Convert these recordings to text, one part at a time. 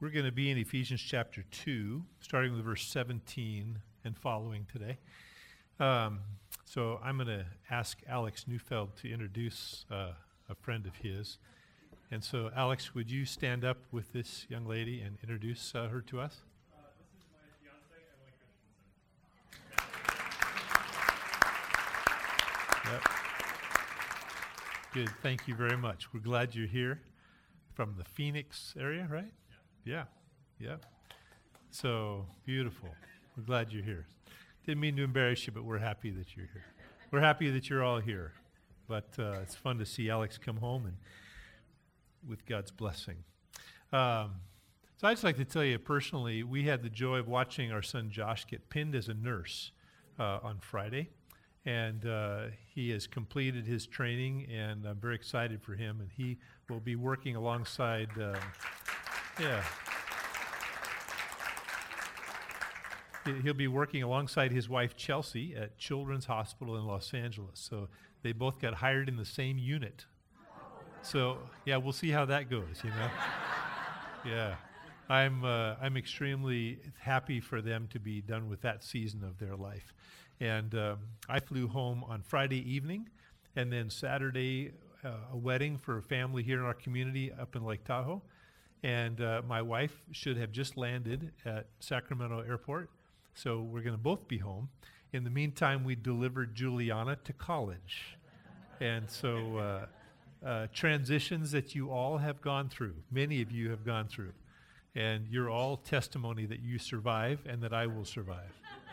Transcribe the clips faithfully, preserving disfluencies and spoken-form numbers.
We're going to be in Ephesians chapter two, starting with verse seventeen and following today. Um, so I'm going to ask Alex Neufeld to introduce uh, a friend of his. And so, Alex, would you stand up with this young lady and introduce uh, her to us? Uh, this is my fiance, Emily Christensen. Yep. Good. Thank you very much. We're glad you're here from the Phoenix area, right? Yeah. Yeah. Yeah. So beautiful. We're glad you're here. Didn't mean to embarrass you, but we're happy that you're here. We're happy that you're all here. But uh, it's fun to see Alex come home and with God's blessing. Um, so I'd just like to tell you personally, we had the joy of watching our son Josh get pinned as a nurse uh, on Friday. And uh, he has completed his training, and I'm very excited for him. And he will be working alongside, um, yeah. He- He'll be working alongside his wife Chelsea at Children's Hospital in Los Angeles. So they both got hired in the same unit. So yeah, we'll see how that goes. You know. Yeah, I'm uh, I'm extremely happy for them to be done with that season of their life. And um, I flew home on Friday evening, and then Saturday, uh, a wedding for a family here in our community up in Lake Tahoe. And uh, my wife should have just landed at Sacramento Airport, so we're going to both be home. In the meantime, we delivered Juliana to college. And so uh, uh, transitions that you all have gone through, many of you have gone through, and you're all testimony that you survive and that I will survive.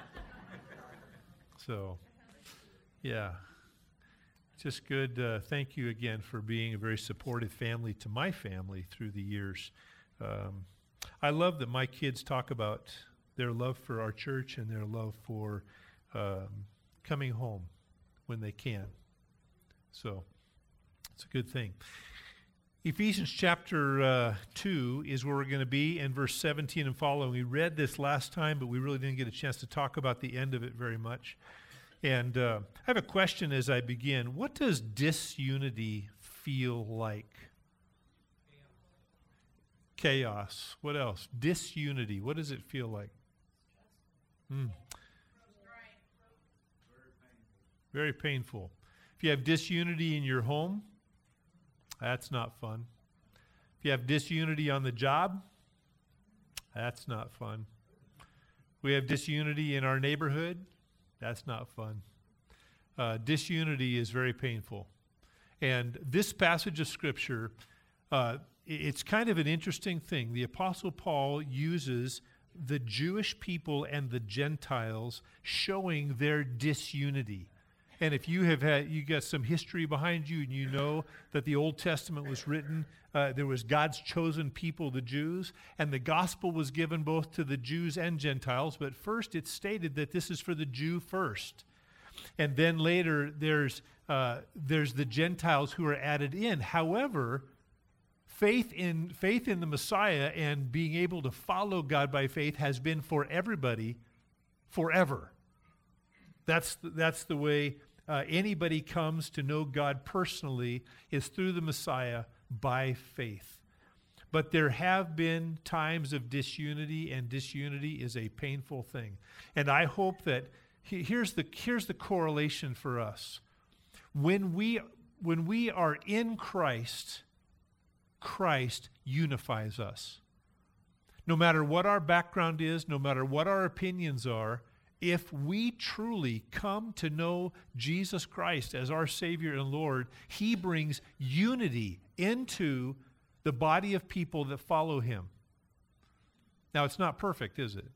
So, yeah, just good. Uh, thank you again for being a very supportive family to my family through the years. Um, I love that my kids talk about their love for our church and their love for um, coming home when they can. So, it's a good thing. Ephesians chapter uh, two is where we're going to be in verse seventeen and following. We read this last time, but we really didn't get a chance to talk about the end of it very much. And uh, I have a question as I begin. What does disunity feel like? Chaos. What else? Disunity. What does it feel like? Mm. Very painful. If you have disunity in your home, that's not fun. If you have disunity on the job, that's not fun. We have disunity in our neighborhood, that's not fun. Uh, disunity is very painful. And this passage of Scripture, uh, it's kind of an interesting thing. The Apostle Paul uses the Jewish people and the Gentiles showing their disunity. And if you have had, you got some history behind you and you know that the Old Testament was written, uh, there was God's chosen people, the Jews, and the gospel was given both to the Jews and Gentiles, but first it's stated that this is for the Jew first. And then later there's, uh, there's the Gentiles who are added in. However, faith in, faith in the Messiah and being able to follow God by faith has been for everybody forever. That's the, that's the way Uh, anybody comes to know God personally is through the Messiah by faith. But there have been times of disunity, and disunity is a painful thing. And I hope that he, here's the here's the correlation for us. When we when we are in Christ, Christ unifies us. No matter what our background is, no matter what our opinions are, if we truly come to know Jesus Christ as our Savior and Lord, He brings unity into the body of people that follow Him. Now, it's not perfect, is it?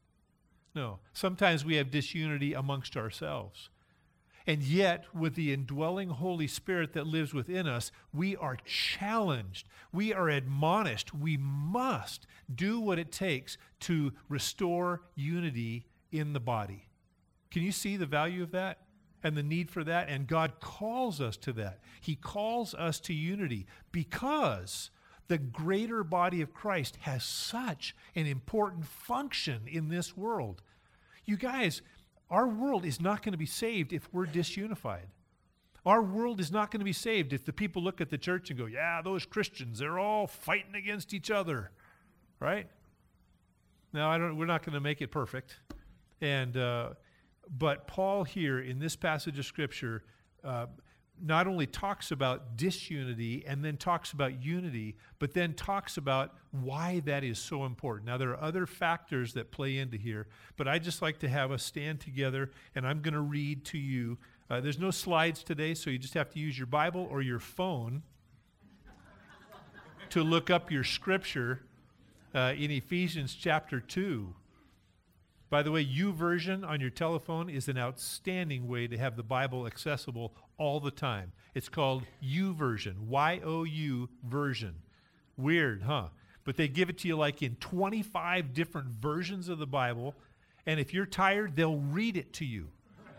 No. Sometimes we have disunity amongst ourselves. And yet, with the indwelling Holy Spirit that lives within us, we are challenged. We are admonished. We must do what it takes to restore unity in the body. Can you see the value of that and the need for that? And God calls us to that. He calls us to unity because the greater body of Christ has such an important function in this world. You guys, our world is not going to be saved if we're disunified. Our world is not going to be saved if the people look at the church and go, yeah, those Christians, they're all fighting against each other. right? Now, I don't. We're not going to make it perfect, and uh, but Paul here in this passage of Scripture uh, not only talks about disunity and then talks about unity, but then talks about why that is so important. Now, there are other factors that play into here, but I just like to have us stand together, and I'm going to read to you. Uh, there's no slides today, so you just have to use your Bible or your phone to look up your scripture uh, in Ephesians chapter two. By the way, YouVersion on your telephone is an outstanding way to have the Bible accessible all the time. It's called YouVersion, Y O U version. Weird, huh? But they give it to you like in twenty-five different versions of the Bible, and if you're tired, they'll read it to you.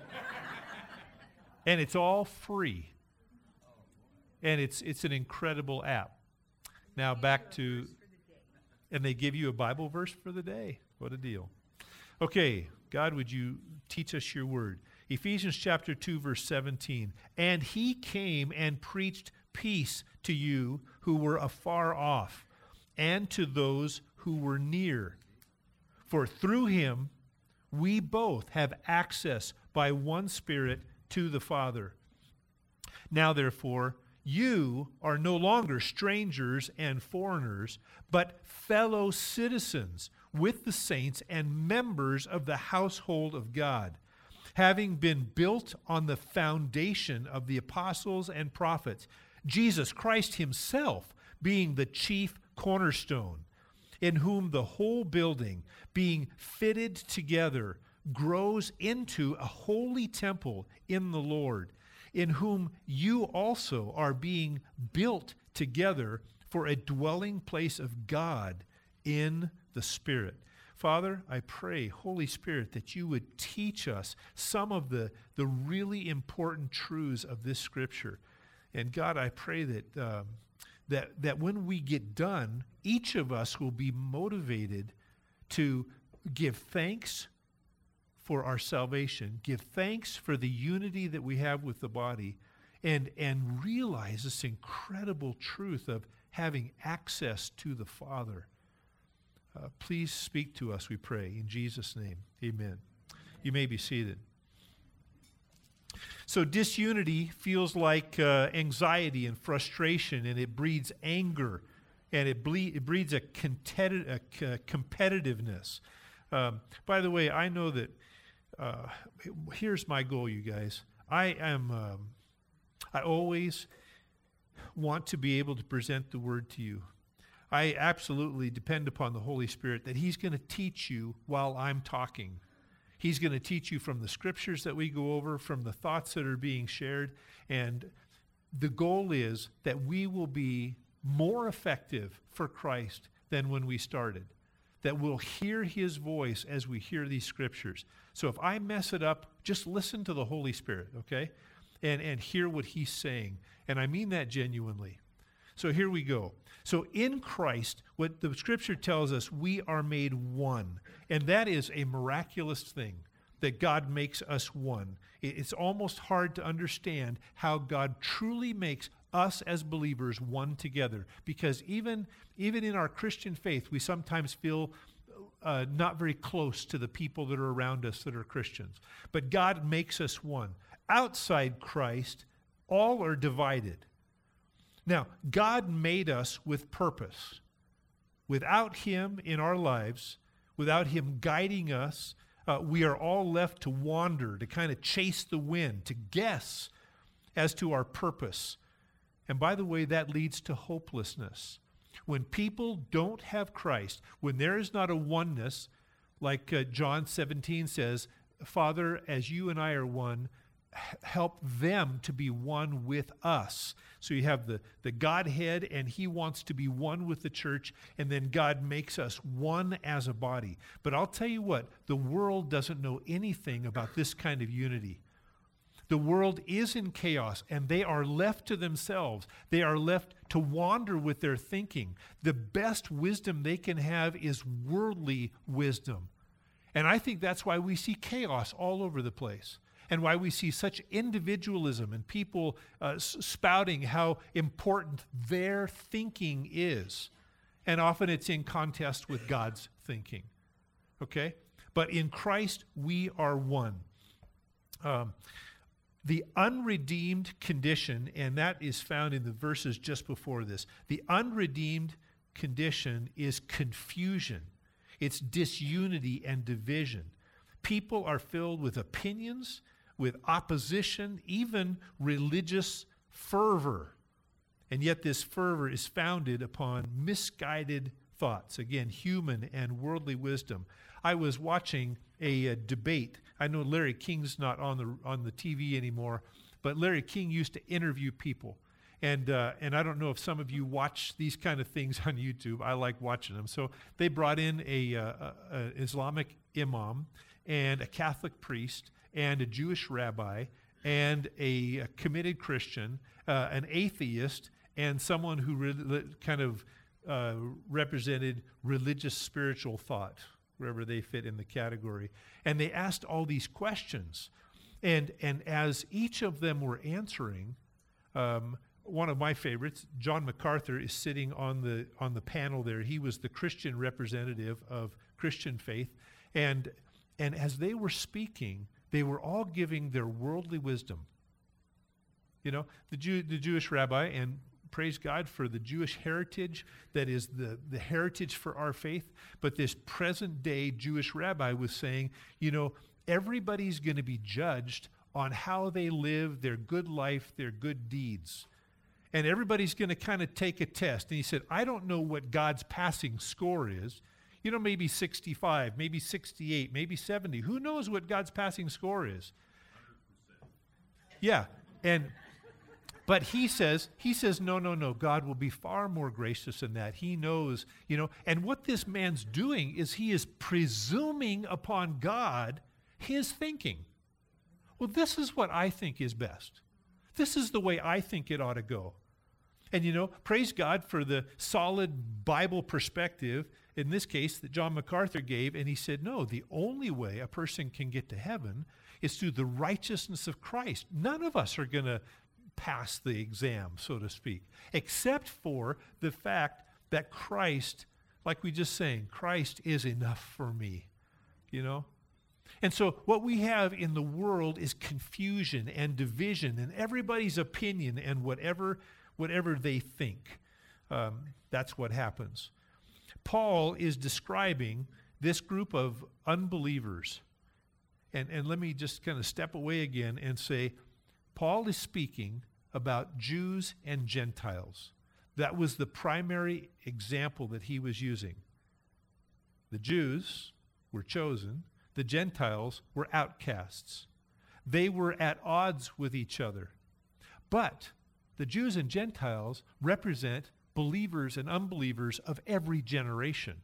And it's all free. And it's it's an incredible app. Now back to, and they give you a Bible verse for the day. What a deal. Okay, God, would you teach us your word? Ephesians chapter two, verse seventeen. And he came and preached peace to you who were afar off, and to those who were near. For through him we both have access by one Spirit to the Father. Now therefore, you are no longer strangers and foreigners, but fellow citizens with the saints and members of the household of God, having been built on the foundation of the apostles and prophets, Jesus Christ himself being the chief cornerstone, in whom the whole building, being fitted together, grows into a holy temple in the Lord, in whom you also are being built together for a dwelling place of God in the Spirit. Father, I pray, Holy Spirit, that you would teach us some of the, the really important truths of this Scripture. And God, I pray that, um, that, that when we get done, each of us will be motivated to give thanks for our salvation, give thanks for the unity that we have with the body, and, and realize this incredible truth of having access to the Father. Uh, please speak to us, we pray. In Jesus' name, amen. You may be seated. So disunity feels like uh, anxiety and frustration, and it breeds anger, and it, ble- it breeds a, contenti- a c- competitiveness. Um, by the way, I know that uh, here's my goal, you guys. I am. Um, I always want to be able to present the word to you. I absolutely depend upon the Holy Spirit that he's going to teach you while I'm talking. He's going to teach you from the scriptures that we go over, from the thoughts that are being shared. And the goal is that we will be more effective for Christ than when we started. That we'll hear his voice as we hear these scriptures. So if I mess it up, just listen to the Holy Spirit, okay? And, and hear what he's saying. And I mean that genuinely. So here we go. So in Christ, what the scripture tells us, we are made one. And that is a miraculous thing, that God makes us one. It's almost hard to understand how God truly makes us as believers one together. Because even, even in our Christian faith, we sometimes feel uh, not very close to the people that are around us that are Christians. But God makes us one. Outside Christ, all are divided. Now, God made us with purpose. Without him in our lives, without him guiding us, uh, we are all left to wander, to kind of chase the wind, to guess as to our purpose. And by the way, that leads to hopelessness. When people don't have Christ, when there is not a oneness, like uh, John seventeen says, Father, as you and I are one, help them to be one with us. So you have the, the Godhead, and he wants to be one with the church, and then God makes us one as a body. But I'll tell you what, the world doesn't know anything about this kind of unity. The world is in chaos, and they are left to themselves. They are left to wander with their thinking. The best wisdom they can have is worldly wisdom. And I think that's why we see chaos all over the place. And why we see such individualism and people uh, spouting how important their thinking is. and often it's in contest with God's thinking. Okay? But in Christ, we are one. Um, the unredeemed condition, and that is found in the verses just before this, the unredeemed condition is confusion. It's disunity and division. People are filled with opinions, with opposition, even religious fervor. And yet this fervor is founded upon misguided thoughts. Again, human and worldly wisdom. I was watching a, a debate. I know Larry King's not on the on the T V anymore, but Larry King used to interview people. And uh, and I don't know if some of you watch these kind of things on YouTube. I like watching them. So they brought in a, uh, a, a Islamic imam and a Catholic priest and a Jewish rabbi and a, a committed Christian, uh, an atheist, and someone who re- kind of uh, represented religious spiritual thought, wherever they fit in the category. And they asked all these questions. And and as each of them were answering, um, one of my favorites, John MacArthur, is sitting on the on the panel there. He was the Christian representative of Christian faith. And and as they were speaking, they were all giving their worldly wisdom. You know, the Jew, the Jewish rabbi, and praise God for the Jewish heritage that is the, the heritage for our faith. But this present day Jewish rabbi was saying, you know, everybody's going to be judged on how they live their good life, their good deeds. And everybody's going to kind of take a test. And he said, I don't know what God's passing score is. You know, maybe sixty-five, maybe sixty-eight, maybe seventy. Who knows what God's passing score is? one hundred percent. Yeah. And but he says, he says, no, no, no. God will be far more gracious than that. He knows, you know. And what this man's doing is he is presuming upon God his thinking. Well, this is what I think is best. This is the way I think it ought to go. And, you know, praise God for the solid Bible perspective, in this case, that John MacArthur gave. And he said, no, the only way a person can get to heaven is through the righteousness of Christ. None of us are going to pass the exam, so to speak, except for the fact that Christ, like we just saying, Christ is enough for me, you know? And so what we have in the world is confusion and division and everybody's opinion and whatever whatever they think. Um, that's what happens. Paul is describing this group of unbelievers. And, and let me just kind of step away again and say, Paul is speaking about Jews and Gentiles. That was the primary example that he was using. The Jews were chosen. The Gentiles were outcasts. They were at odds with each other. But the Jews and Gentiles represent believers and unbelievers of every generation.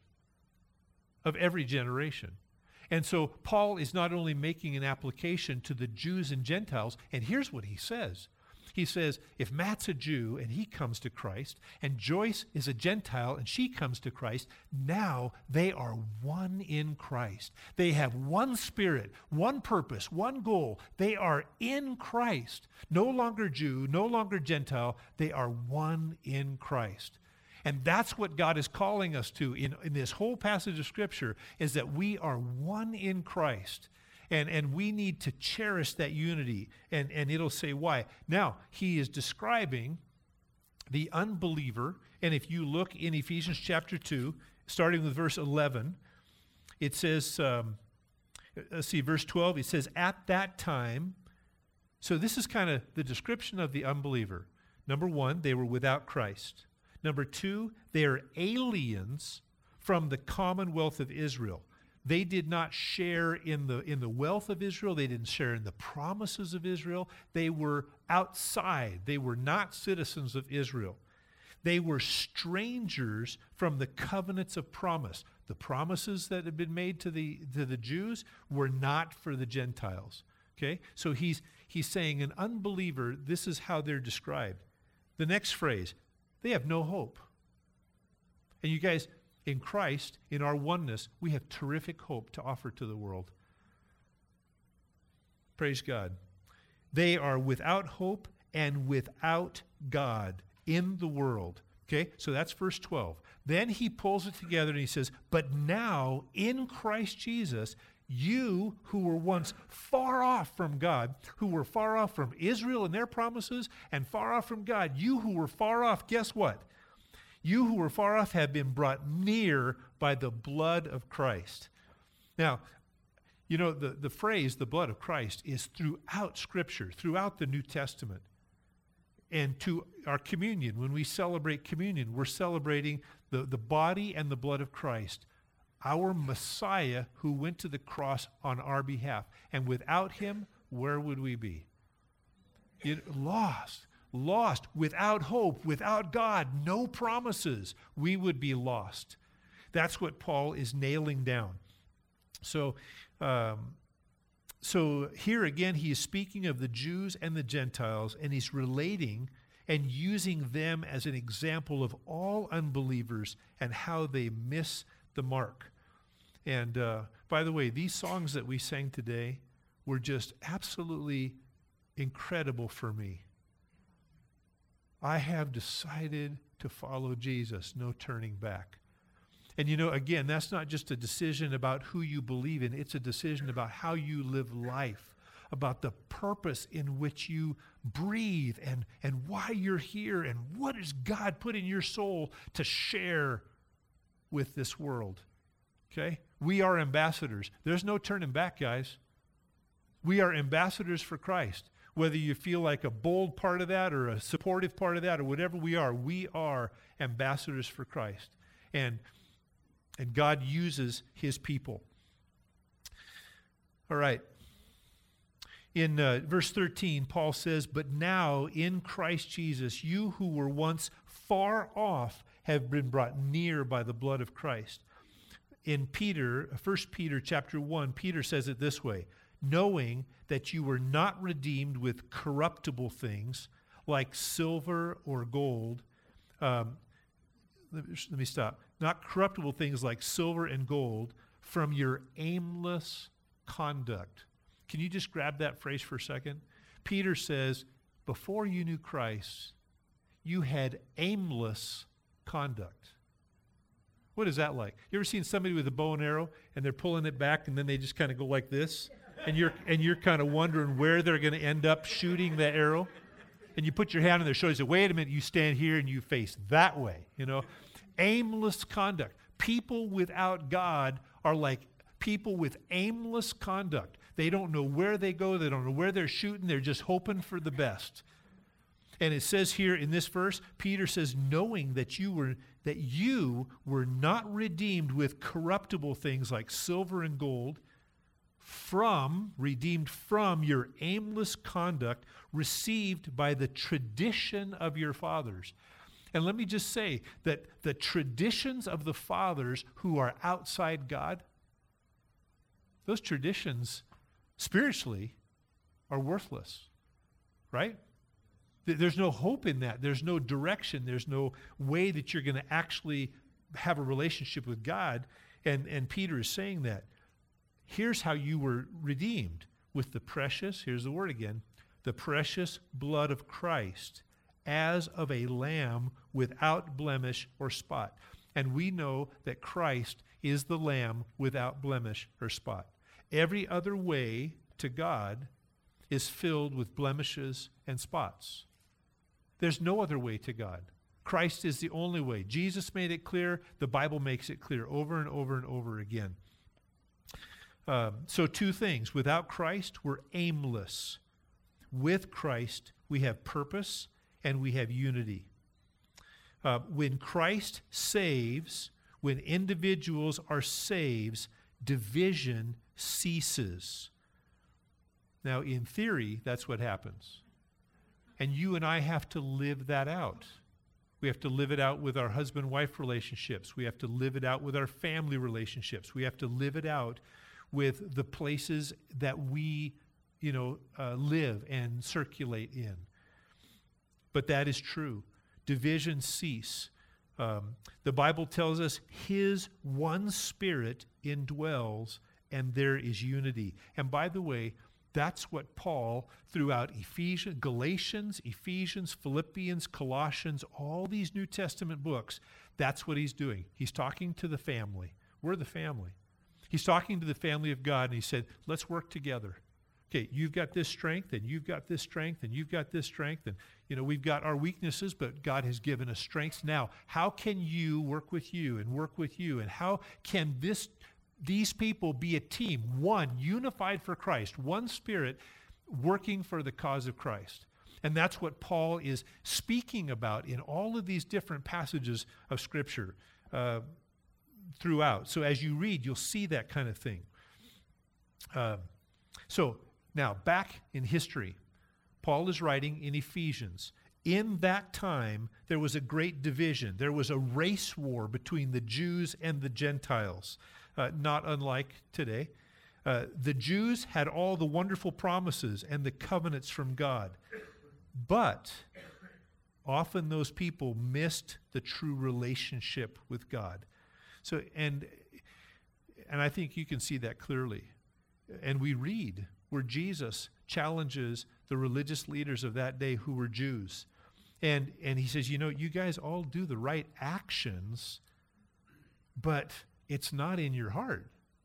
Of every generation. And so Paul is not only making an application to the Jews and Gentiles, and here's what he says. He says, if Matt's a Jew and he comes to Christ, and Joyce is a Gentile and she comes to Christ, now they are one in Christ. They have one spirit, one purpose, one goal. They are in Christ. No longer Jew, no longer Gentile. They are one in Christ. And that's what God is calling us to in, in this whole passage of Scripture, is that we are one in Christ. And, and we need to cherish that unity. And, and it'll say why. Now, he is describing the unbeliever. And if you look in Ephesians chapter two, starting with verse eleven, it says, um, let's see, verse twelve, it says, at that time. So this is kind of the description of the unbeliever. Number one, they were without Christ. Number two, they are aliens from the commonwealth of Israel. They did not share in the in the wealth of Israel. They didn't share in the promises of Israel. They were outside. They were not citizens of Israel. They were strangers from the covenants of promise. The promises that had been made to the to the Jews were not for the Gentiles. Okay? So he's he's saying an unbeliever, this is how they're described. The next phrase, they have no hope. And you guys, in Christ, in our oneness, we have terrific hope to offer to the world. Praise God. They are without hope and without God in the world. Okay, so that's verse twelve. Then he pulls it together and he says, but now in Christ Jesus, you who were once far off from God, who were far off from Israel and their promises, and far off from God, you who were far off, guess what? You who were far off have been brought near by the blood of Christ. Now, you know, the, the phrase, the blood of Christ, is throughout Scripture, throughout the New Testament. And to our communion, when we celebrate communion, we're celebrating the, the body and the blood of Christ, our Messiah who went to the cross on our behalf. And without him, where would we be? It, lost, lost, without hope, without God, no promises. We would be lost. That's what Paul is nailing down. So, um, so here again, he is speaking of the Jews and the Gentiles, and he's relating and using them as an example of all unbelievers and how they miss the mark. And uh, by the way, these songs that we sang today were just absolutely incredible for me. I have decided to follow Jesus, no turning back. And you know, again, that's not just a decision about who you believe in. It's a decision about how you live life, about the purpose in which you breathe and, and why you're here and what has God put in your soul to share with this world. Okay? We are ambassadors. There's no turning back, guys. We are ambassadors for Christ. Whether you feel like a bold part of that or a supportive part of that or whatever we are, we are ambassadors for Christ. And And God uses his people. All right. In uh, verse thirteen, Paul says, but now in Christ Jesus, you who were once far off have been brought near by the blood of Christ. In Peter, First Peter chapter one, Peter says it this way, knowing that you were not redeemed with corruptible things like silver or gold. Um, let me, let me stop. Not corruptible things like silver and gold from your aimless conduct. Can you just grab that phrase for a second? Peter says, before you knew Christ, you had aimless conduct. What is that like? You ever seen somebody with a bow and arrow and they're pulling it back and then they just kind of go like this? And you're and you're kind of wondering where they're going to end up shooting the arrow? And you put your hand on their shoulder and say, wait a minute, you stand here and you face that way, you know? Aimless conduct. People without God are like people with aimless conduct. They don't know where they go. They don't know where they're shooting. They're just hoping for the best. And it says here in this verse, Peter says, knowing that you were that you were not redeemed with corruptible things like silver and gold, from, redeemed from your aimless conduct received by the tradition of your fathers. And let me just say that the traditions of the fathers who are outside God, those traditions spiritually are worthless, right? There's no hope in that. There's no direction. There's no way that you're going to actually have a relationship with God. And, and Peter is saying that. Here's how you were redeemed, with the precious, here's the word again, the precious blood of Christ, as of a lamb without blemish or spot. And we know that Christ is the lamb without blemish or spot. Every other way to God is filled with blemishes and spots. There's no other way to God. Christ is the only way. Jesus made it clear. The Bible makes it clear over and over and over again. Um, so two things. Without Christ, we're aimless. With Christ, we have purpose and we have unity. Uh, when Christ saves, when individuals are saved, division ceases. Now, in theory, that's what happens. And you and I have to live that out. We have to live it out with our husband-wife relationships. We have to live it out with our family relationships. We have to live it out with the places that we, you know, uh, live and circulate in. But that is true. Divisions cease. Um, the Bible tells us his one spirit indwells and there is unity. And by the way, That's what Paul, throughout Ephesians, Galatians, Ephesians, Philippians, Colossians, all these New Testament books, that's what he's doing. He's talking to the family. We're the family. He's talking to the family of God, and he said, let's work together. Okay, you've got this strength, and you've got this strength, and you've got this strength, and, you know, we've got our weaknesses, but God has given us strengths. Now, how can you work with you and work with you, and how can this these people be a team, one, unified for Christ, one spirit, working for the cause of Christ? And that's what Paul is speaking about in all of these different passages of Scripture uh, throughout. So as you read, you'll see that kind of thing. Uh, so now, back in history, Paul is writing in Ephesians. In that time, there was a great division. There was a race war between the Jews and the Gentiles. Uh, not unlike today. Uh, the Jews had all the wonderful promises and the covenants from God. But often those people missed the true relationship with God. So, and, and I think you can see that clearly. And we read where Jesus challenges the religious leaders of that day who were Jews. And, and he says, you know, you guys all do the right actions, but it's not in your heart.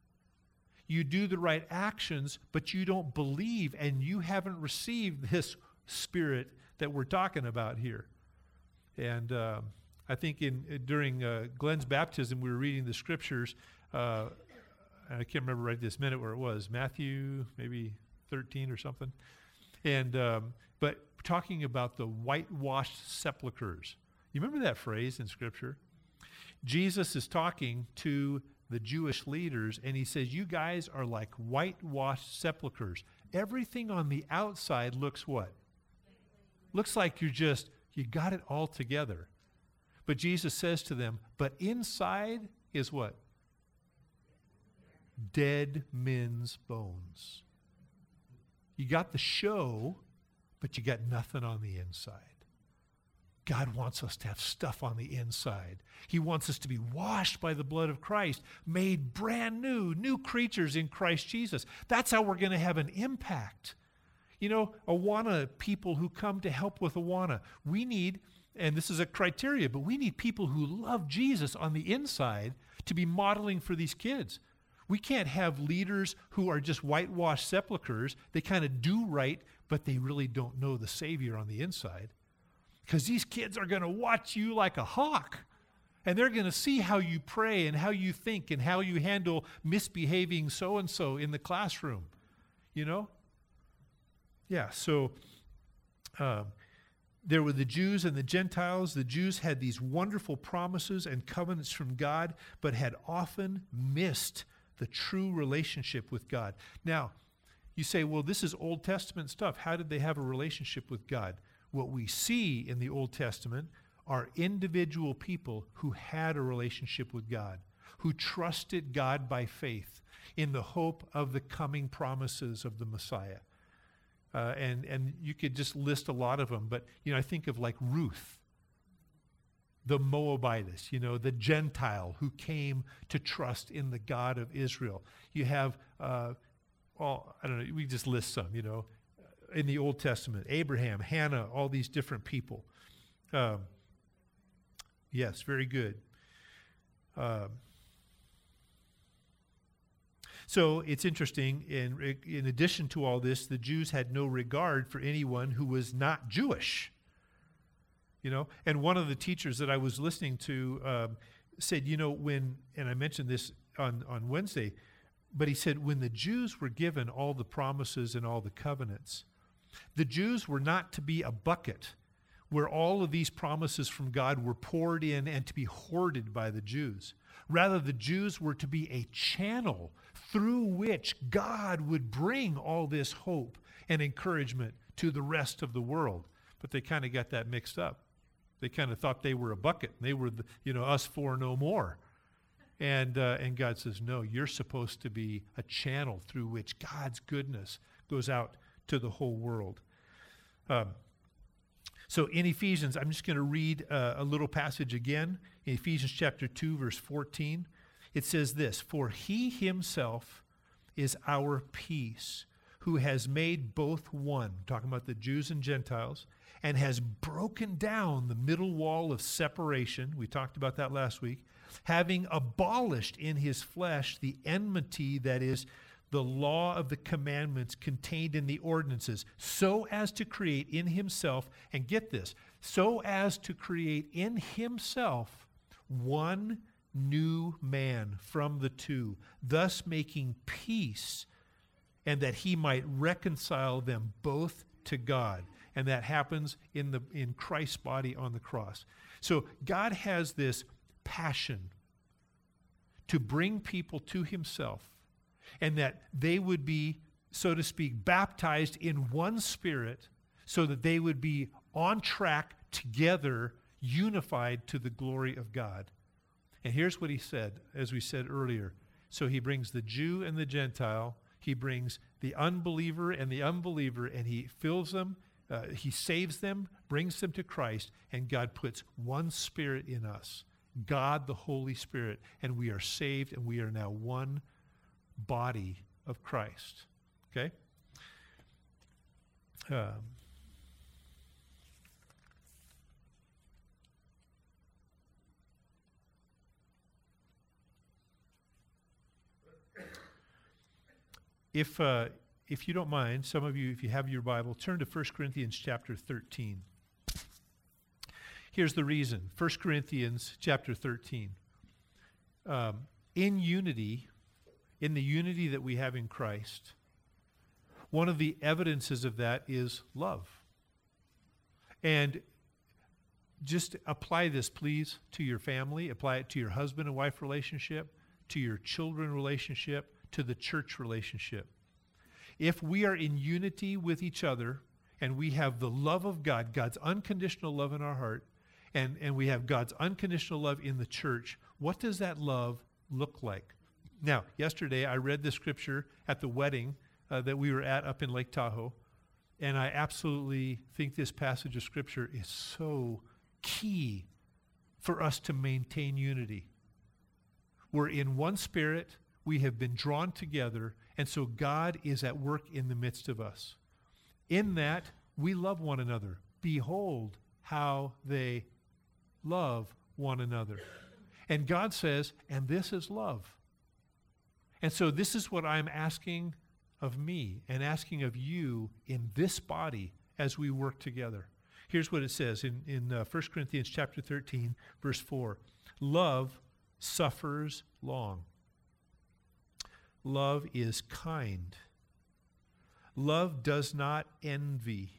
You do the right actions, but you don't believe, and you haven't received this spirit that we're talking about here. And uh, I think in during uh, Glenn's baptism, we were reading the scriptures. Uh, I can't remember right this minute where it was. Matthew, maybe thirteen or something. And um, but talking about the whitewashed sepulchres. You remember that phrase in Scripture? Jesus is talking to the Jewish leaders, and he says, you guys are like whitewashed sepulchres. Everything on the outside looks what? Looks like you're just, you got it all together. But Jesus says to them, but inside is what? Dead men's bones. You got the show, but you got nothing on the inside. God wants us to have stuff on the inside. He wants us to be washed by the blood of Christ, made brand new, new creatures in Christ Jesus. That's how we're going to have an impact. You know, Awana people who come to help with Awana, we need, and this is a criteria, but we need people who love Jesus on the inside to be modeling for these kids. We can't have leaders who are just whitewashed sepulchres. They kind of do right, but they really don't know the Savior on the inside. Because these kids are going to watch you like a hawk. And they're going to see how you pray and how you think and how you handle misbehaving so-and-so in the classroom. You know? Yeah, so um, there were the Jews and the Gentiles. The Jews had these wonderful promises and covenants from God, but had often missed the true relationship with God. Now, you say, well, this is Old Testament stuff. How did they have a relationship with God? What we see in the Old Testament are individual people who had a relationship with God, who trusted God by faith in the hope of the coming promises of the Messiah. Uh, and, and you could just list a lot of them, but you know, I think of like Ruth, the Moabitess, you know, the Gentile who came to trust in the God of Israel. You have, uh, all, I don't know, we just list some, you know, in the Old Testament, Abraham, Hannah, all these different people. Um, yes, very good. Um, so it's interesting, in, in addition to all this, the Jews had no regard for anyone who was not Jewish. You know, and one of the teachers that I was listening to um, said, you know, when, and I mentioned this on, on Wednesday, but he said when the Jews were given all the promises and all the covenants, the Jews were not to be a bucket where all of these promises from God were poured in and to be hoarded by the Jews. Rather, the Jews were to be a channel through which God would bring all this hope and encouragement to the rest of the world. But they kind of got that mixed up. They kind of thought they were a bucket. They were, the, you know, us four no more. And uh, and God says, no, you're supposed to be a channel through which God's goodness goes out to the whole world. Um, so in Ephesians, I'm just going to read uh, a little passage again. In Ephesians chapter two, verse fourteen, it says this, for he himself is our peace, who has made both one, talking about the Jews and Gentiles, and has broken down the middle wall of separation. We talked about that last week. Having abolished in his flesh the enmity, that is, the law of the commandments contained in the ordinances, so as to create in himself, and get this, so as to create in himself one new man from the two, thus making peace, and that he might reconcile them both to God. And that happens in the in Christ's body on the cross. So God has this passion to bring people to himself, and that they would be, so to speak, baptized in one spirit, so that they would be on track together, unified to the glory of God. And here's what he said, as we said earlier. So he brings the Jew and the Gentile. He brings the unbeliever and the unbeliever, and he fills them. Uh, he saves them, brings them to Christ, and God puts one spirit in us, God the Holy Spirit, and we are saved, and we are now one body of Christ. Okay? Um, if uh, if you don't mind, some of you, if you have your Bible, turn to First Corinthians chapter thirteen. Here's the reason. First Corinthians chapter thirteen. Um, in unity, in the unity that we have in Christ, one of the evidences of that is love. And just apply this, please, to your family. Apply it to your husband and wife relationship, to your children relationship, to the church relationship. If we are in unity with each other, and we have the love of God, God's unconditional love in our heart, and, and we have God's unconditional love in the church, what does that love look like? Now, yesterday I read the scripture at the wedding uh, that we were at up in Lake Tahoe, and I absolutely think this passage of scripture is so key for us to maintain unity. We're in one spirit. We have been drawn together, and so God is at work in the midst of us. In that, we love one another. Behold how they love one another. And God says, and this is love. And so this is what I'm asking of me and asking of you in this body as we work together. Here's what it says in, in uh, First Corinthians chapter thirteen, verse four. Love suffers long. Love is kind. Love does not envy.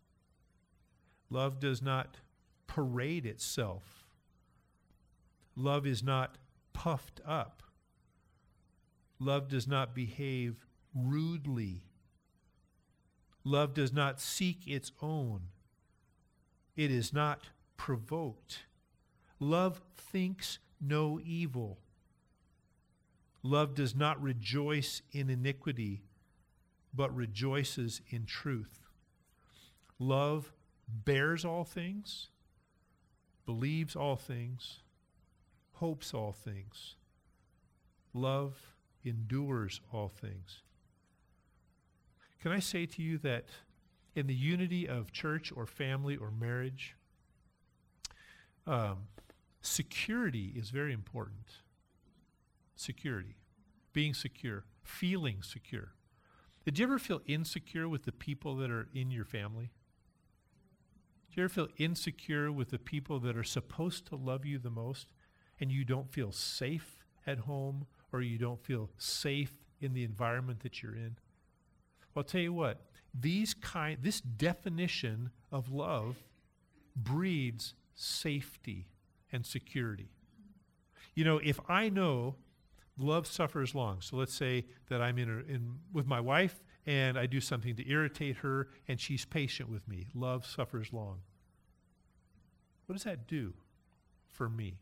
Love does not parade itself. Love is not puffed up. Love does not behave rudely. Love does not seek its own. It is not provoked. Love thinks no evil. Love does not rejoice in iniquity, but rejoices in truth. Love bears all things, believes all things, hopes all things. Love endures all things. Can I say to you that in the unity of church or family or marriage, um, security is very important. Security. Being secure. Feeling secure. Did you ever feel insecure with the people that are in your family? Did you ever feel insecure with the people that are supposed to love you the most, and you don't feel safe at home, or you don't feel safe in the environment that you're in? Well, I'll tell you what, these kind, this definition of love breeds safety and security. You know, if I know love suffers long, so let's say that I'm in, a, in with my wife and I do something to irritate her and she's patient with me. Love suffers long. What does that do for me?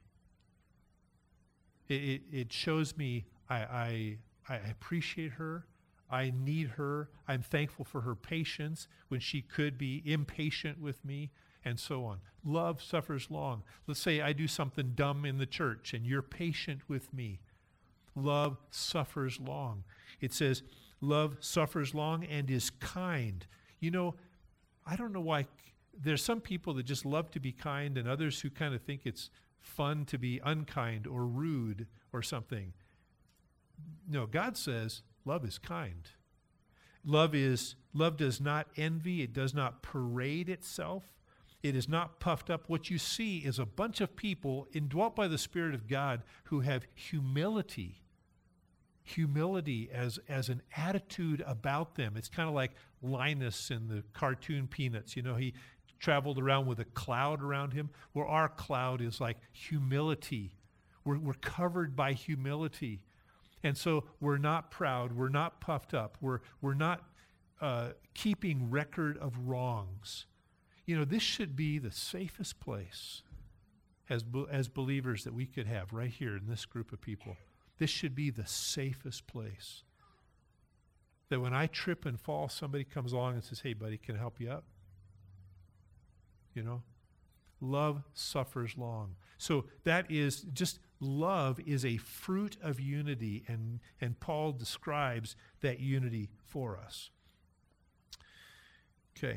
It, it, it shows me I, I, I appreciate her. I need her. I'm thankful for her patience when she could be impatient with me, and so on. Love suffers long. Let's say I do something dumb in the church and you're patient with me. Love suffers long. It says, Love suffers long and is kind. You know, I don't know why. There's some people that just love to be kind and others who kind of think it's fun to be unkind or rude or something. No, God says love is kind. Love is love does not envy. It does not parade itself. It is not puffed up. What you see is a bunch of people indwelt by the Spirit of God who have humility. Humility as, as an attitude about them. It's kind of like Linus in the cartoon Peanuts. You know, he traveled around with a cloud around him. Well, our cloud is like humility. We're, we're covered by humility. And so we're not proud. We're not puffed up. We're, we're not uh, keeping record of wrongs. You know, this should be the safest place as, as believers that we could have right here in this group of people. This should be the safest place. That when I trip and fall, somebody comes along and says, hey, buddy, can I help you up? You know, love suffers long. So that is just, love is a fruit of unity, and, and Paul describes that unity for us. Okay.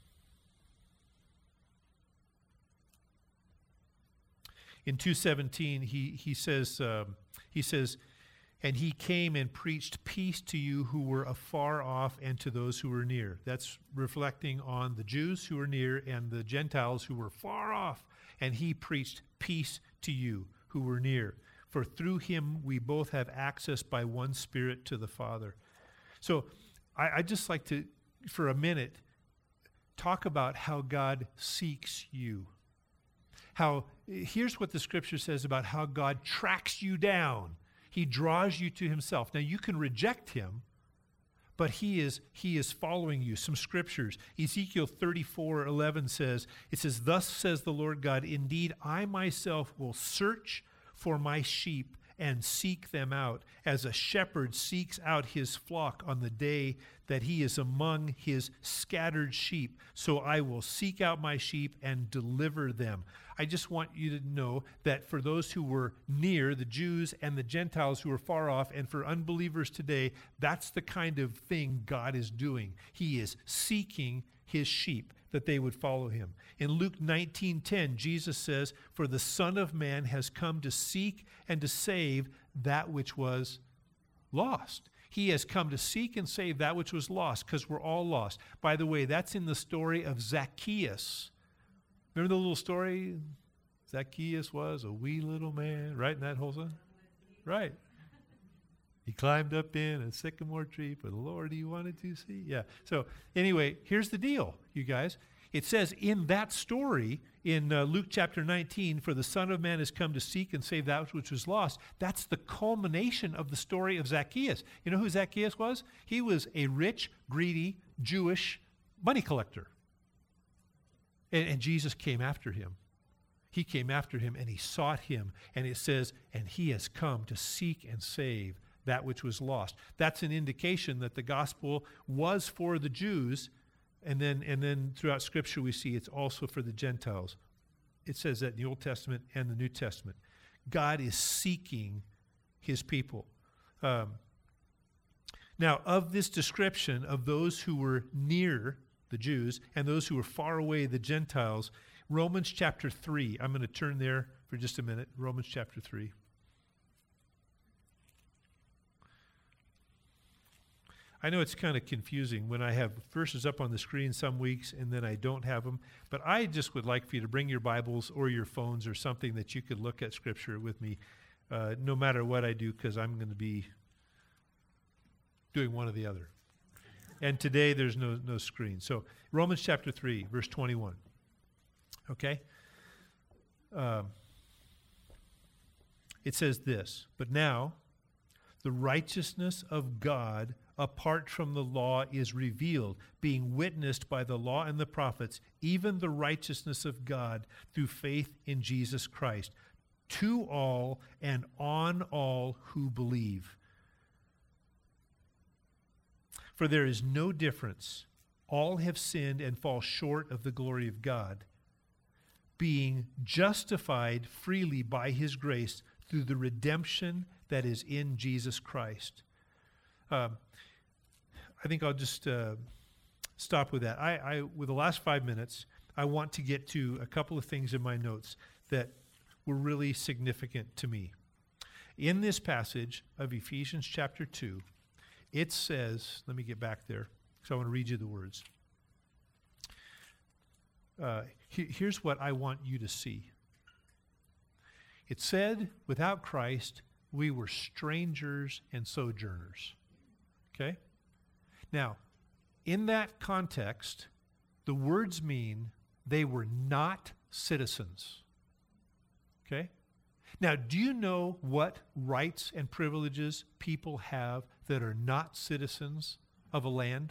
In two seventeen, he, he says, um, he says, and he came and preached peace to you who were afar off and to those who were near. That's reflecting on the Jews who were near and the Gentiles who were far off. And he preached peace to you who were near. For through him we both have access by one Spirit to the Father. So I, I'd just like to, for a minute, talk about how God seeks you. How, here's what the Scripture says about how God tracks you down. He draws you to himself. Now, you can reject him, but he is he is following you. Some scriptures. Ezekiel thirty-four eleven says, it says, thus says the Lord God, indeed, I myself will search for my sheep and seek them out, as a shepherd seeks out his flock on the day that he is among his scattered sheep. So I will seek out my sheep and deliver them. I just want you to know that for those who were near, the Jews and the Gentiles who were far off, and for unbelievers today, that's the kind of thing God is doing. He is seeking his sheep, that they would follow him. In Luke nineteen ten, Jesus says, for the Son of Man has come to seek and to save that which was lost. He has come to seek and save that which was lost, because we're all lost. By the way, that's in the story of Zacchaeus. Remember the little story? Zacchaeus was a wee little man, right, in that whole song? Right. He climbed up in a sycamore tree for the Lord he wanted to see. Yeah. So anyway, here's the deal, you guys. It says in that story, in uh, Luke chapter nineteen, for the Son of Man has come to seek and save that which was lost. That's the culmination of the story of Zacchaeus. You know who Zacchaeus was? He was a rich, greedy, Jewish money collector. And, and Jesus came after him. He came after him and he sought him. And it says, and he has come to seek and save that which was lost. That's an indication that the gospel was for the Jews. And then, and then throughout Scripture we see it's also for the Gentiles. It says that in the Old Testament and the New Testament. God is seeking his people. Um, now, of this description of those who were near the Jews and those who were far away, the Gentiles, Romans chapter three. I'm going to turn there for just a minute. Romans chapter three. I know it's kind of confusing when I have verses up on the screen some weeks and then I don't have them, but I just would like for you to bring your Bibles or your phones or something that you could look at Scripture with me, uh, no matter what I do, because I'm going to be doing one or the other. And today there's no no screen. So Romans chapter three, verse twenty-one. Okay? Um, it says this, but now the righteousness of God apart from the law is revealed, being witnessed by the law and the prophets, even the righteousness of God through faith in Jesus Christ, to all and on all who believe. For there is no difference. All have sinned and fall short of the glory of God, being justified freely by his grace through the redemption that is in Jesus Christ. Um, I think I'll just uh, stop with that. I, I, with the last five minutes, I want to get to a couple of things in my notes that were really significant to me. In this passage of Ephesians chapter two, it says, let me get back there, because I want to read you the words. Uh, he, here's what I want you to see. It said, without Christ, we were strangers and sojourners. Okay? Now, in that context, the words mean they were not citizens. Okay? Now, do you know what rights and privileges people have that are not citizens of a land?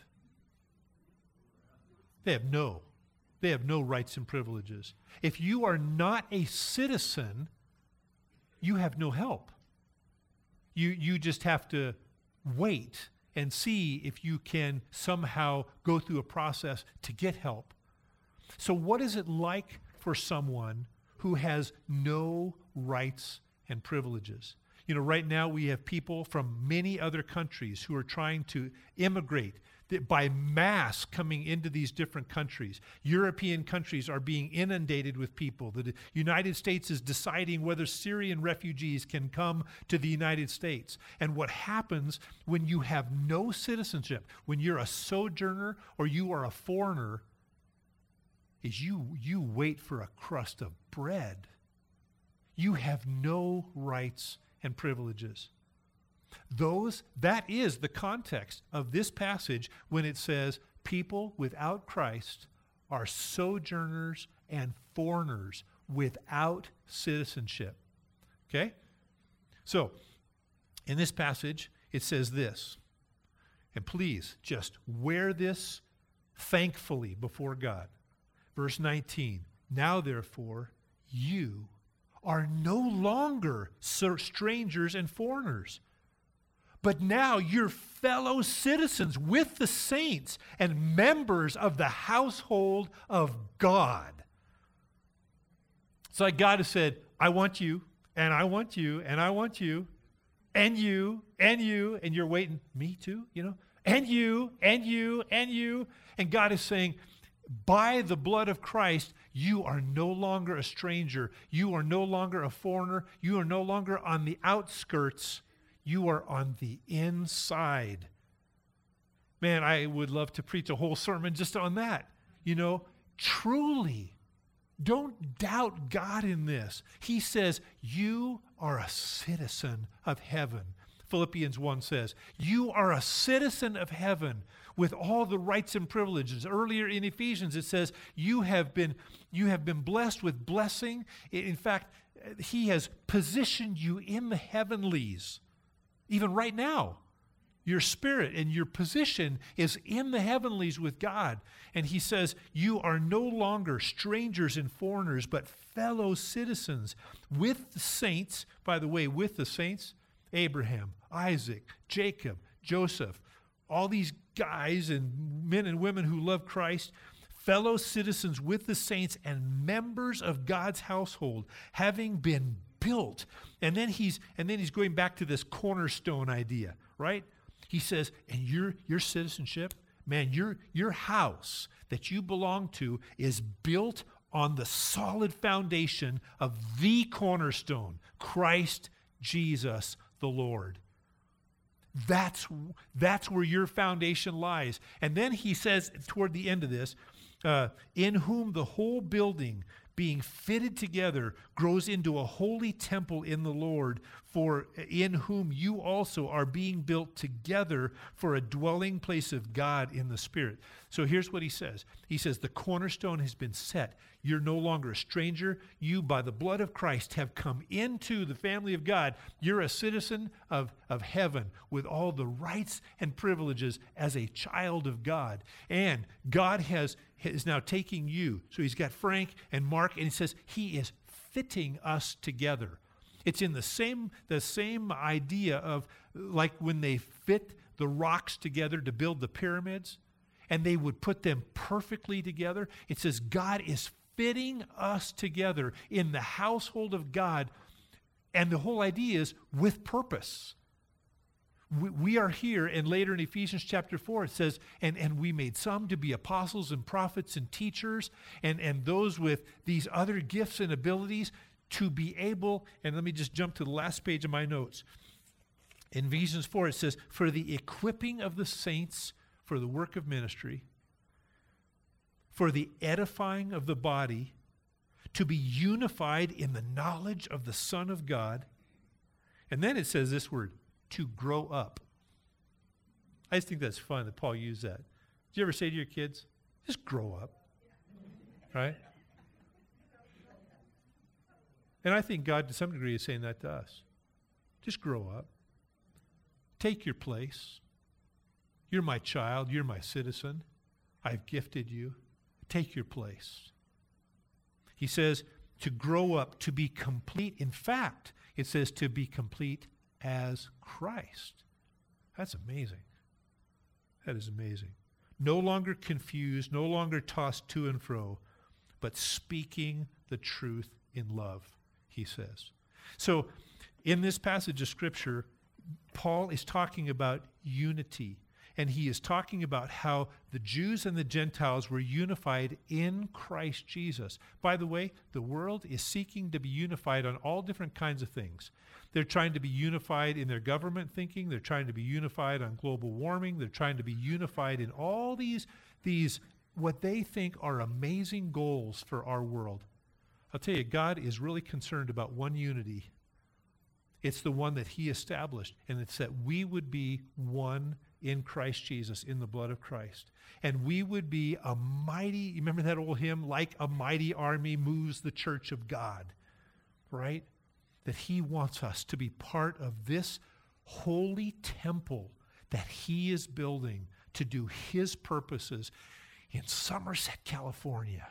They have no. They have no rights and privileges. If you are not a citizen, you have no help. You, you just have to wait and see if you can somehow go through a process to get help. So what is it like for someone who has no rights and privileges? You know, right now we have people from many other countries who are trying to immigrate by mass coming into these different countries. European countries are being inundated with people. The United States is deciding whether Syrian refugees can come to the United States. And what happens when you have no citizenship, when you're a sojourner or you are a foreigner, is you, you wait for a crust of bread. You have no rights and privileges. Those, that is the context of this passage when it says people without Christ are sojourners and foreigners without citizenship. Okay? So, in this passage, it says this, and please just wear this thankfully before God. Verse nineteen, now therefore, you are no longer strangers and foreigners, but now you're fellow citizens with the saints and members of the household of God. It's like God has said, I want you, and I want you, and I want you, and you, and you, and you're waiting, me too, you know, and you, and you, and you. And God is saying, by the blood of Christ, you are no longer a stranger. You are no longer a foreigner. You are no longer on the outskirts. You are on the inside. Man, I would love to preach a whole sermon just on that. You know, truly, don't doubt God in this. He says, you are a citizen of heaven. Philippians one says, you are a citizen of heaven with all the rights and privileges. Earlier in Ephesians, it says, you have been, you have been blessed with blessing. In fact, he has positioned you in the heavenlies. Even right now, your spirit and your position is in the heavenlies with God. And he says, you are no longer strangers and foreigners, but fellow citizens with the saints. By the way, with the saints, Abraham, Isaac, Jacob, Joseph, all these guys and men and women who love Christ, fellow citizens with the saints and members of God's household, having been built. And then he's and then he's going back to this cornerstone idea, right? He says, and your your citizenship, man, your your house that you belong to is built on the solid foundation of the cornerstone, Christ Jesus the Lord. That's, that's where your foundation lies. And then he says toward the end of this, uh, in whom the whole building being fitted together grows into a holy temple in the Lord, for in whom you also are being built together for a dwelling place of God in the Spirit. So here's what he says. He says, the cornerstone has been set. You're no longer a stranger. You, by the blood of Christ, have come into the family of God. You're a citizen of, of heaven with all the rights and privileges as a child of God. And God has is now taking you. So he's got Frank and Mark, and he says he is fitting us together. It's in the same the same idea of like when they fit the rocks together to build the pyramids, and they would put them perfectly together. It says God is fitting us together in the household of God, and the whole idea is with purpose. We, we are here, and later in Ephesians chapter four, it says, and, and we made some to be apostles and prophets and teachers, and, and those with these other gifts and abilities to be able, and let me just jump to the last page of my notes. In Ephesians four, it says, for the equipping of the saints for the work of ministry, for the edifying of the body, to be unified in the knowledge of the Son of God. And then it says this word, to grow up. I just think that's fun that Paul used that. Did you ever say to your kids, just grow up? Right? And I think God, to some degree, is saying that to us. Just grow up. Take your place. You're my child. You're my citizen. I've gifted you. Take your place. He says to grow up, to be complete. In fact, it says to be complete as Christ. That's amazing. That is amazing. No longer confused, no longer tossed to and fro, but speaking the truth in love, he says. So in this passage of Scripture, Paul is talking about unity. And he is talking about how the Jews and the Gentiles were unified in Christ Jesus. By the way, the world is seeking to be unified on all different kinds of things. They're trying to be unified in their government thinking. They're trying to be unified on global warming. They're trying to be unified in all these, these what they think are amazing goals for our world. I'll tell you, God is really concerned about one unity. It's the one that he established, and it's that we would be one in Christ Jesus, in the blood of Christ. And we would be a mighty, you remember that old hymn, like a mighty army moves the church of God, right? That he wants us to be part of this holy temple that he is building to do his purposes in Somerset, California,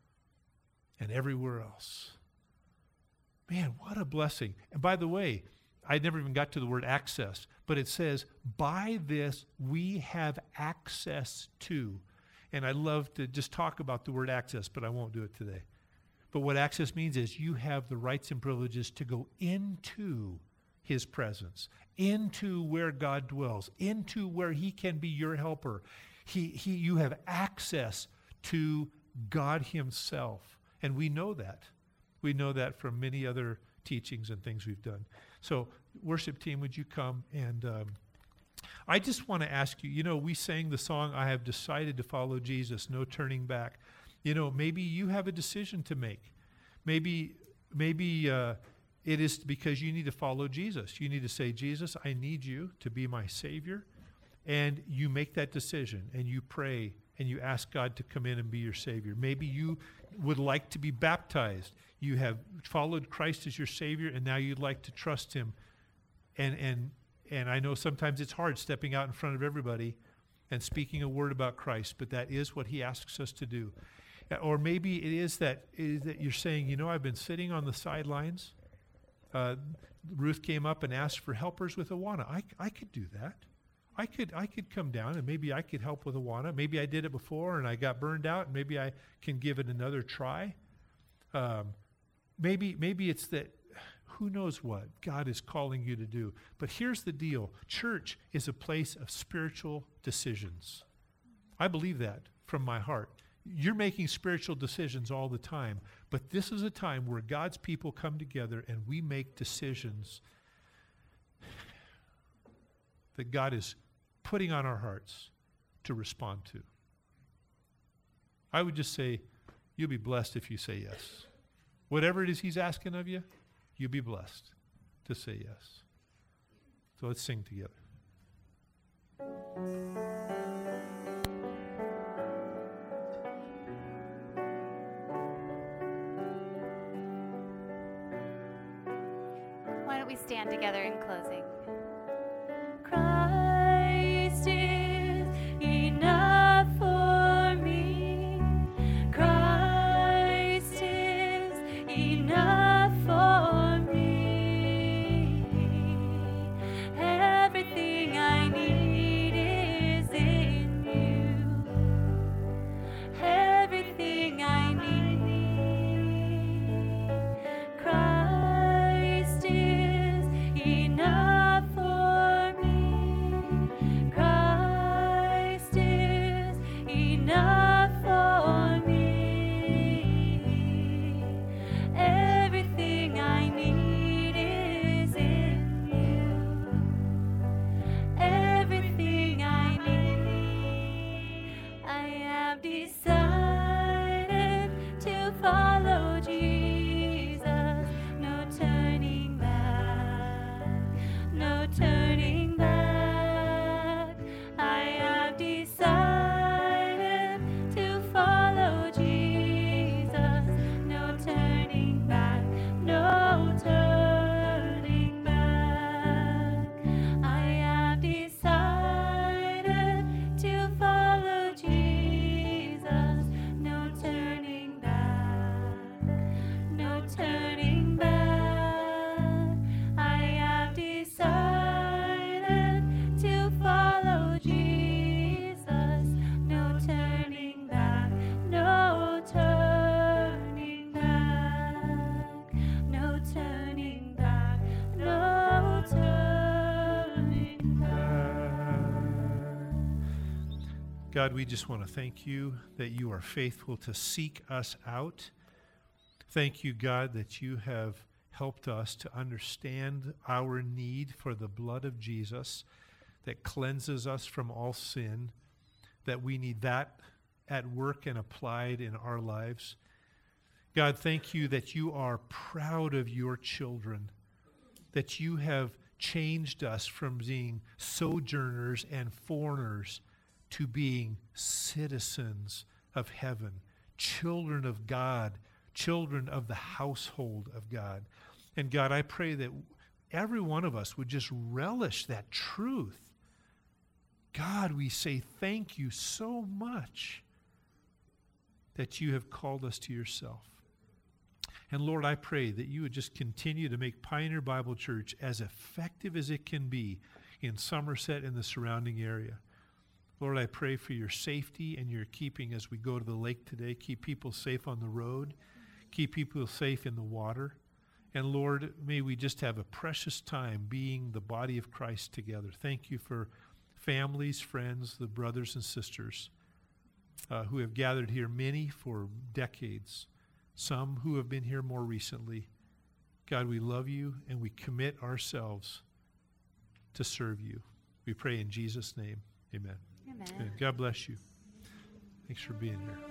and everywhere else. Man, what a blessing. And by the way, I never even got to the word access, but it says, by this we have access to. And I love to just talk about the word access, but I won't do it today. But what access means is you have the rights and privileges to go into his presence, into where God dwells, into where he can be your helper. He, he, you have access to God himself. And we know that. We know that from many other teachings and things we've done. So, worship team, would you come? And um, I just want to ask you, you know, we sang the song, I have decided to follow Jesus, no turning back. You know, maybe you have a decision to make. Maybe, maybe uh, it is because you need to follow Jesus. You need to say, Jesus, I need you to be my Savior. And you make that decision, and you pray, and you ask God to come in and be your Savior. Maybe you would like to be baptized. You have followed Christ as your Savior, and now you'd like to trust him. And and and I know sometimes it's hard stepping out in front of everybody and speaking a word about Christ, but that is what he asks us to do. Or maybe it is that, is that you're saying, you know, I've been sitting on the sidelines. Uh, Ruth came up and asked for helpers with Awana. I, I could do that. I could I could come down and maybe I could help with Awana. Maybe I did it before and I got burned out, and maybe I can give it another try. Um, maybe maybe it's that, who knows what God is calling you to do. But here's the deal. Church is a place of spiritual decisions. I believe that from my heart. You're making spiritual decisions all the time, but this is a time where God's people come together and we make decisions that God is putting on our hearts to respond to. I would just say, you'll be blessed if you say yes. Whatever it is he's asking of you, you'll be blessed to say yes. So let's sing together. Why don't we stand together in closing? Christ is enough for me. Christ is enough for me. Everything I need is in you. Everything I need. Christ is enough for me. turning back, no turning back. God, we just want to thank you that you are faithful to seek us out. Thank you, God, that you have helped us to understand our need for the blood of Jesus that cleanses us from all sin, that we need that at work and applied in our lives. God, thank you that you are proud of your children, that you have changed us from being sojourners and foreigners to being citizens of heaven, children of God, children of the household of God. And God, I pray that every one of us would just relish that truth. God, we say thank you so much that you have called us to yourself. And Lord, I pray that you would just continue to make Pioneer Bible Church as effective as it can be in Somerset and the surrounding area. Lord, I pray for your safety and your keeping as we go to the lake today. Keep people safe on the road. Keep people safe in the water. And Lord, may we just have a precious time being the body of Christ together. Thank you for families, friends, the brothers and sisters uh, who have gathered here, many for decades, some who have been here more recently. God, we love you and we commit ourselves to serve you. We pray in Jesus' name. Amen. Amen. Amen. God bless you. Thanks for being here.